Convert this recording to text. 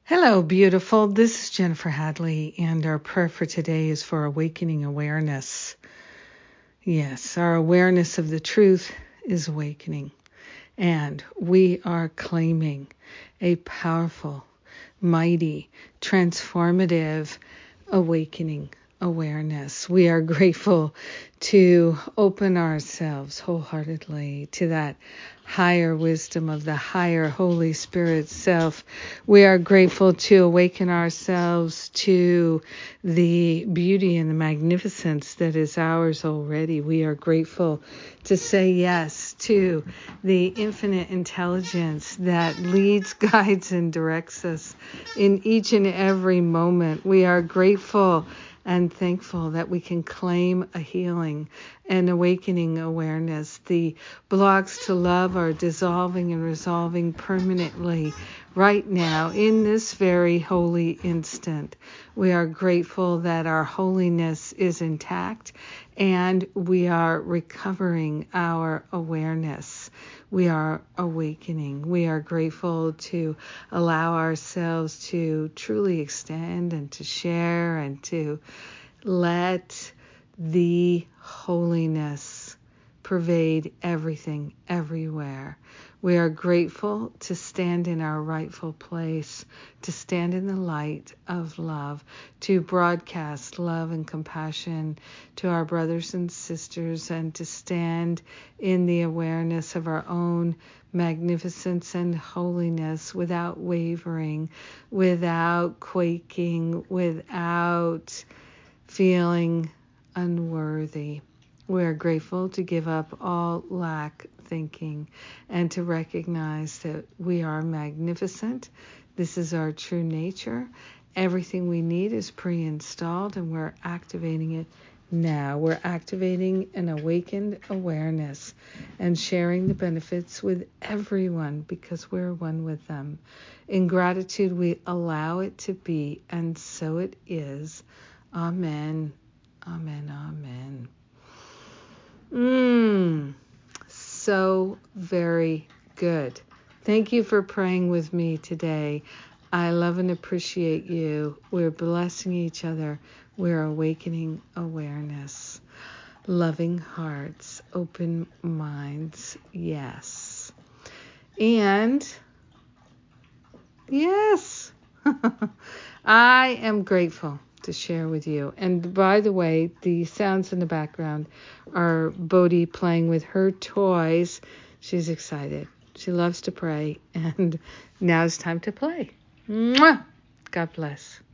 Hello, beautiful. This is Jennifer Hadley, and our prayer for today is for awakening awareness. Yes, our awareness of the truth is awakening, and we are claiming a powerful, mighty, transformative awakening awareness. We are grateful to open ourselves wholeheartedly to that higher wisdom of the higher Holy Spirit self. We are grateful to awaken ourselves to the beauty and the magnificence that is ours already. We are grateful to say yes to the infinite intelligence that leads, guides, and directs us in each and every moment. We are grateful and thankful that we can claim a healing and awakening awareness. The blocks to love are dissolving and resolving permanently right now in this very holy instant. We are grateful that our holiness is intact and we are recovering our awareness. We are awakening. We are grateful to allow ourselves to truly extend and to share and to let the holiness pervade everything, everywhere. We are grateful to stand in our rightful place, to stand in the light of love, to broadcast love and compassion to our brothers and sisters, and to stand in the awareness of our own magnificence and holiness without wavering, without quaking, without feeling unworthy. We are grateful to give up all lack thinking and to recognize that we are magnificent. This is our true nature. Everything we need is pre-installed and we're activating it now. We're activating an awakened awareness and sharing the benefits with everyone because we're one with them. In gratitude, we allow it to be, and so it is. Amen. Amen. Amen. So very good. Thank you for praying with me today. I love and appreciate you. We're blessing each other. We're awakening awareness. Loving hearts, open minds. Yes. And yes, I am grateful to share with you. And by the way, the sounds in the background are Bodhi playing with her toys. She's excited. She loves to pray, and now it's time to play. Mwah! God bless.